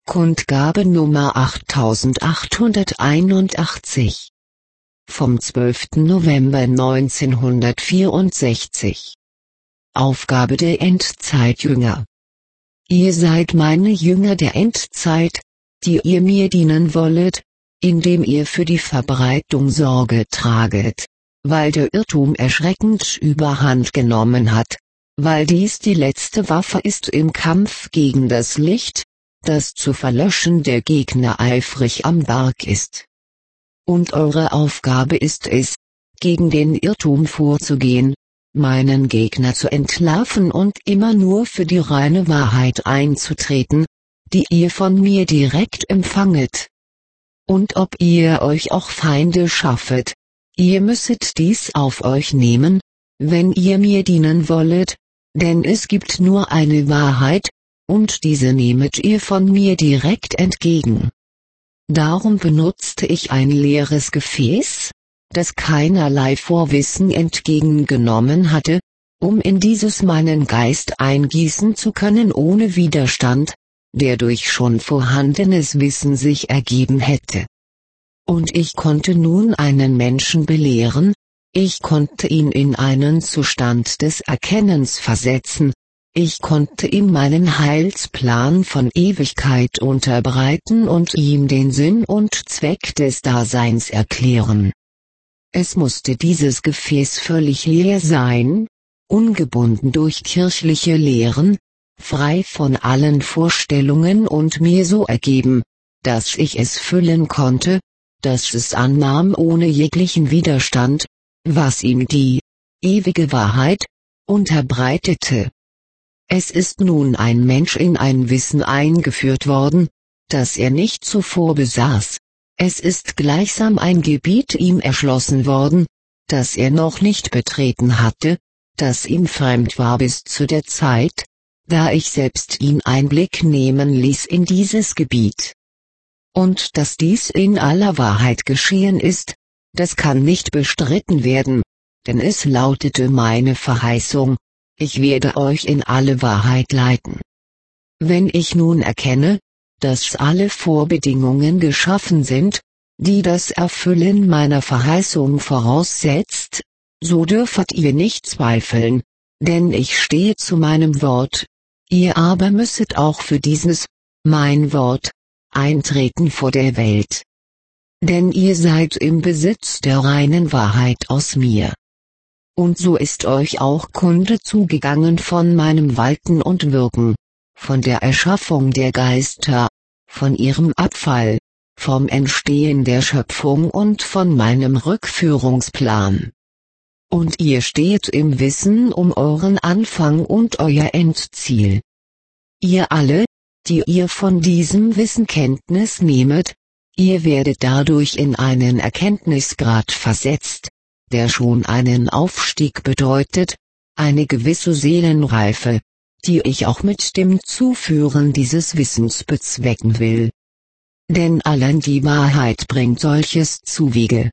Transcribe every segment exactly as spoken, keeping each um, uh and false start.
Kundgabe Nummer achttausendachthunderteinundachtzig vom zwölften November neunzehnhundertvierundsechzig. Aufgabe der Endzeitjünger. Ihr seid meine Jünger der Endzeit, die ihr mir dienen wollet, indem ihr für die Verbreitung Sorge traget, weil der Irrtum erschreckend Überhand genommen hat, weil dies die letzte Waffe ist im Kampf gegen das Licht, das zu verlöschen der Gegner eifrig am Werk ist. Und eure Aufgabe ist es, gegen den Irrtum vorzugehen, meinen Gegner zu entlarven und immer nur für die reine Wahrheit einzutreten, die ihr von mir direkt empfanget. Und ob ihr euch auch Feinde schaffet, ihr müsset dies auf euch nehmen, wenn ihr mir dienen wollet, denn es gibt nur eine Wahrheit, und diese nehmet ihr von mir direkt entgegen. Darum benutzte ich ein leeres Gefäß, das keinerlei Vorwissen entgegengenommen hatte, um in dieses meinen Geist eingießen zu können ohne Widerstand, der durch schon vorhandenes Wissen sich ergeben hätte. Und ich konnte nun einen Menschen belehren, ich konnte ihn in einen Zustand des Erkennens versetzen, ich konnte ihm meinen Heilsplan von Ewigkeit unterbreiten und ihm den Sinn und Zweck des Daseins erklären. Es musste dieses Gefäß völlig leer sein, ungebunden durch kirchliche Lehren, frei von allen Vorstellungen und mir so ergeben, dass ich es füllen konnte, dass es annahm ohne jeglichen Widerstand, was ihm die ewige Wahrheit unterbreitete. Es ist nun ein Mensch in ein Wissen eingeführt worden, das er nicht zuvor besaß. Es ist gleichsam ein Gebiet ihm erschlossen worden, das er noch nicht betreten hatte, das ihm fremd war bis zu der Zeit, da ich selbst ihn Einblick nehmen ließ in dieses Gebiet. Und dass dies in aller Wahrheit geschehen ist, das kann nicht bestritten werden, denn es lautete meine Verheißung, ich werde euch in alle Wahrheit leiten. Wenn ich nun erkenne, dass alle Vorbedingungen geschaffen sind, die das Erfüllen meiner Verheißung voraussetzt, so dürfet ihr nicht zweifeln, denn ich stehe zu meinem Wort, ihr aber müsset auch für dieses, mein Wort, eintreten vor der Welt. Denn ihr seid im Besitz der reinen Wahrheit aus mir. Und so ist euch auch Kunde zugegangen von meinem Walten und Wirken, von der Erschaffung der Geister, von ihrem Abfall, vom Entstehen der Schöpfung und von meinem Rückführungsplan. Und ihr steht im Wissen um euren Anfang und euer Endziel. Ihr alle, die ihr von diesem Wissen Kenntnis nehmet, ihr werdet dadurch in einen Erkenntnisgrad versetzt, der schon einen Aufstieg bedeutet, eine gewisse Seelenreife, die ich auch mit dem Zuführen dieses Wissens bezwecken will. Denn allein die Wahrheit bringt solches zuwege.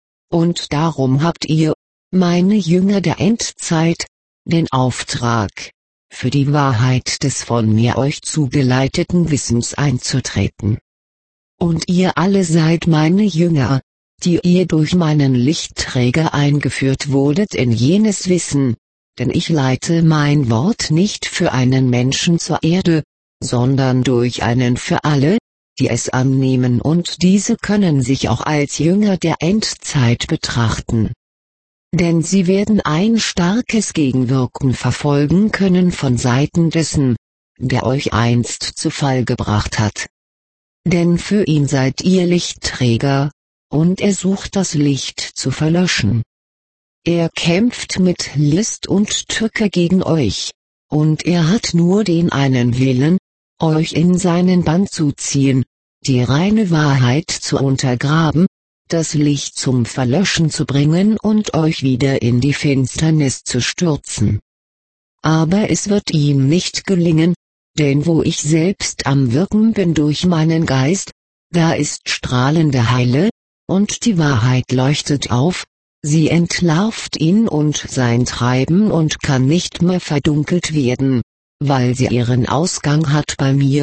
Und darum habt ihr, meine Jünger der Endzeit, den Auftrag, für die Wahrheit des von mir euch zugeleiteten Wissens einzutreten. Und ihr alle seid meine Jünger, die ihr durch meinen Lichtträger eingeführt wurdet in jenes Wissen, denn ich leite mein Wort nicht für einen Menschen zur Erde, sondern durch einen für alle, die es annehmen und diese können sich auch als Jünger der Endzeit betrachten. Denn sie werden ein starkes Gegenwirken verfolgen können von Seiten dessen, der euch einst zu Fall gebracht hat. Denn für ihn seid ihr Lichtträger, und er sucht das Licht zu verlöschen. Er kämpft mit List und Tücke gegen euch, und er hat nur den einen Willen, euch in seinen Bann zu ziehen, die reine Wahrheit zu untergraben, das Licht zum Verlöschen zu bringen und euch wieder in die Finsternis zu stürzen. Aber es wird ihm nicht gelingen, denn wo ich selbst am Wirken bin durch meinen Geist, da ist strahlende Heile, und die Wahrheit leuchtet auf, sie entlarvt ihn und sein Treiben und kann nicht mehr verdunkelt werden, weil sie ihren Ausgang hat bei mir,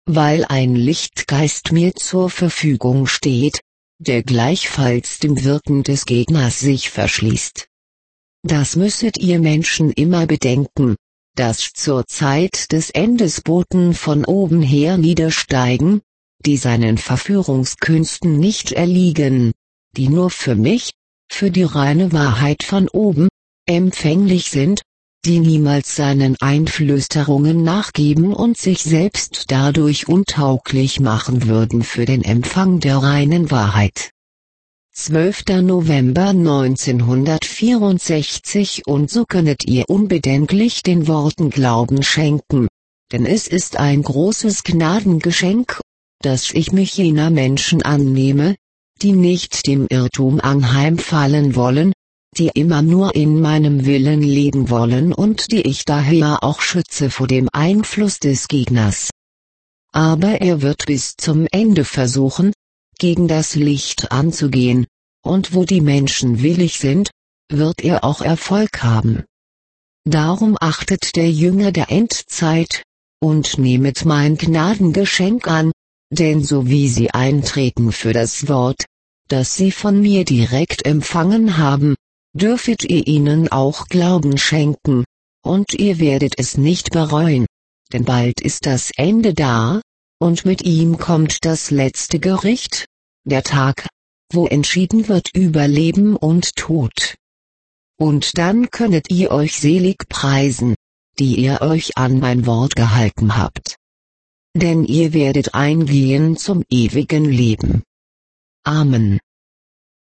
weil ein Lichtgeist mir zur Verfügung steht, der gleichfalls dem Wirken des Gegners sich verschließt. Das müsset ihr Menschen immer bedenken, dass zur Zeit des Endes Boten von oben her niedersteigen, die seinen Verführungskünsten nicht erliegen, die nur für mich, für die reine Wahrheit von oben, empfänglich sind, die niemals seinen Einflüsterungen nachgeben und sich selbst dadurch untauglich machen würden für den Empfang der reinen Wahrheit. zwölfter November neunzehnhundertvierundsechzig. Und so könnet ihr unbedenklich den Worten Glauben schenken, denn es ist ein großes Gnadengeschenk, dass ich mich jener Menschen annehme, die nicht dem Irrtum anheimfallen wollen, die immer nur in meinem Willen leben wollen und die ich daher auch schütze vor dem Einfluss des Gegners. Aber er wird bis zum Ende versuchen, gegen das Licht anzugehen, und wo die Menschen willig sind, wird er auch Erfolg haben. Darum achtet der Jünger der Endzeit, und nehmet mein Gnadengeschenk an, denn so wie sie eintreten für das Wort, das sie von mir direkt empfangen haben, dürfet ihr ihnen auch Glauben schenken, und ihr werdet es nicht bereuen, denn bald ist das Ende da, und mit ihm kommt das letzte Gericht, der Tag, wo entschieden wird über Leben und Tod. Und dann könnet ihr euch selig preisen, die ihr euch an mein Wort gehalten habt. Denn ihr werdet eingehen zum ewigen Leben. Amen.